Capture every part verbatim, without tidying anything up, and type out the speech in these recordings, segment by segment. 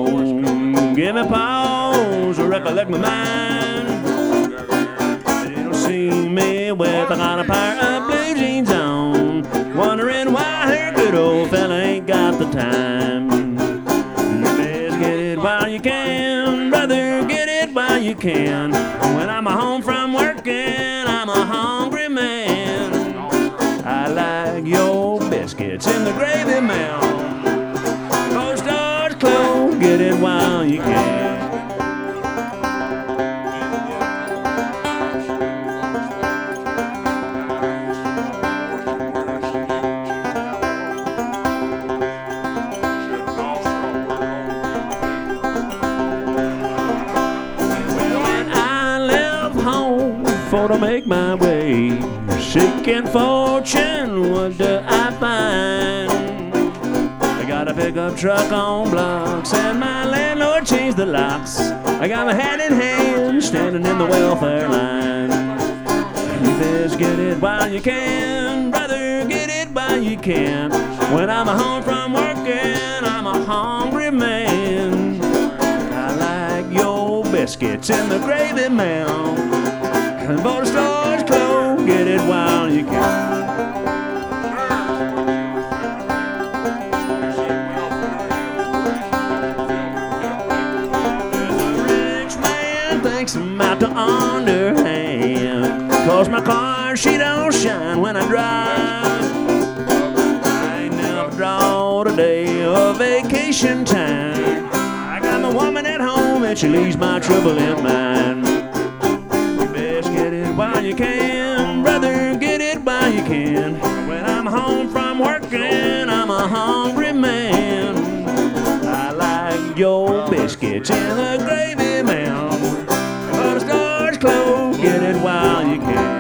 home. Give me pause to recollect my mind. You don't see me with a kind of pair of blue jeans on, wondering why her good old fella ain't got the time. You best get it while you can, brother, get it while you can. When I'm home from working, I'm a hungry man. I like your biscuits in the gravy mound. Go start close, get it while you can. For to make my way, seeking fortune, what do I find? I got a pickup truck on blocks, and my landlord changed the locks. I got my hat in hand, standing in the welfare line. You best get it while you can, brother, get it while you can. When I'm home from working, I'm a hungry man. I like your biscuits in the gravy mound. And for the stores closed, get it while you can. The rich man thinks I'm out to underhand, 'cause my car, she don't shine when I drive. I ain't never drawed a day of vacation time. I got my woman at home and she leaves my trouble in mind. While you can, brother, get it while you can. When I'm home from working, I'm a hungry man. I like your biscuits in the gravy mound. But the stores closed, get it while you can.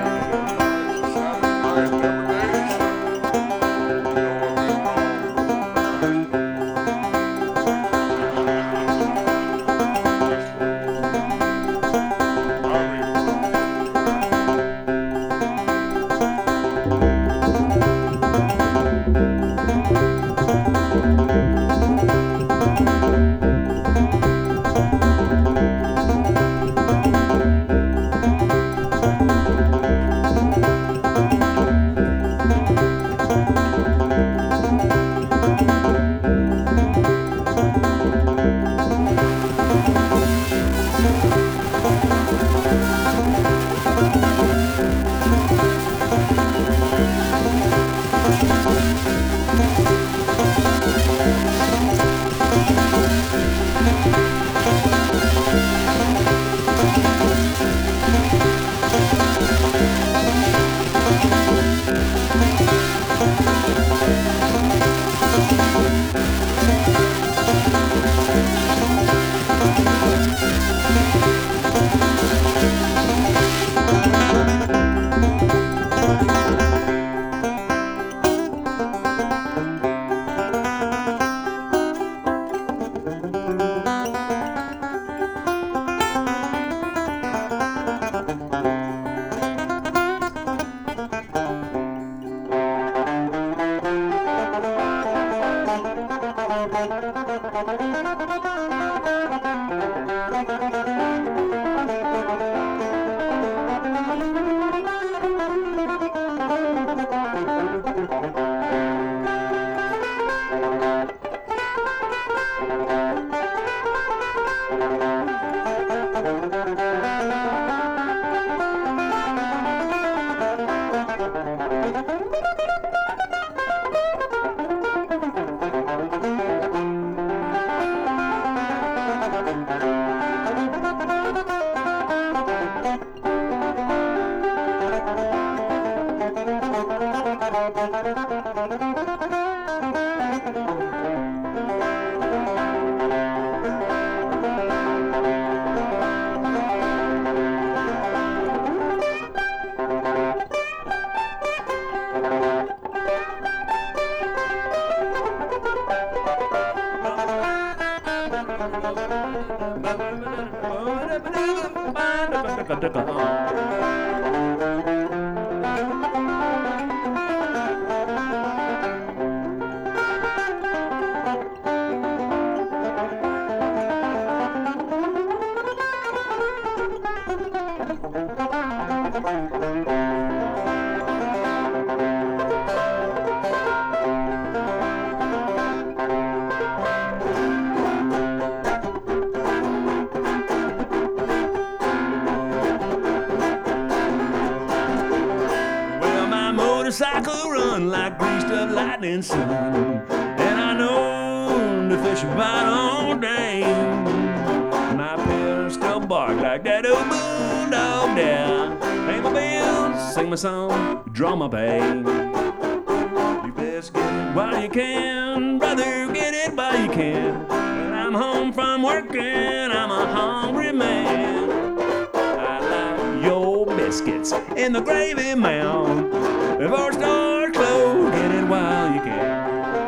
run like greased up lightning sun. And I know the fish bite all day. My pills still bark like that old bulldog there. Pay my bills, sing my song, draw my pay. You best get it while you can, brother, get it while you can. When I'm home from working, I'm a hungry man. I like your biscuits in the gravy mound. Before stores close, get it while you can.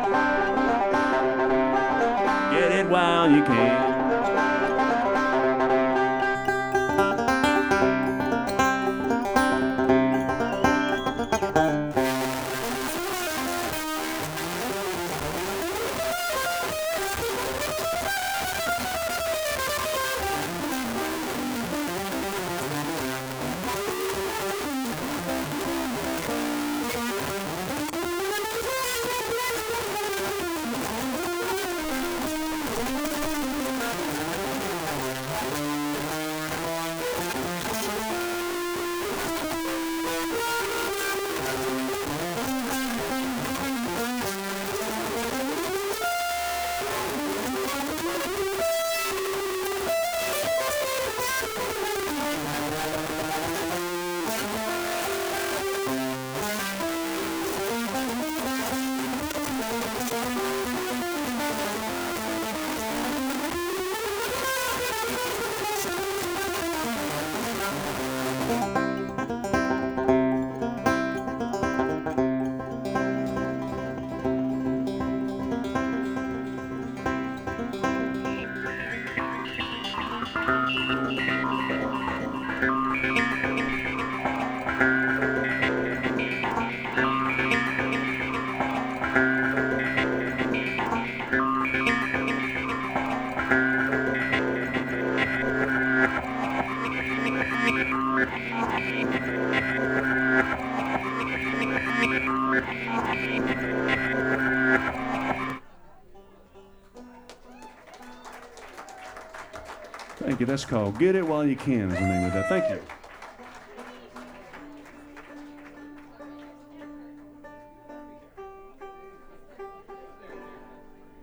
Get it while you can. Thank you. That's called Get It While You Can is the name of that. Thank you.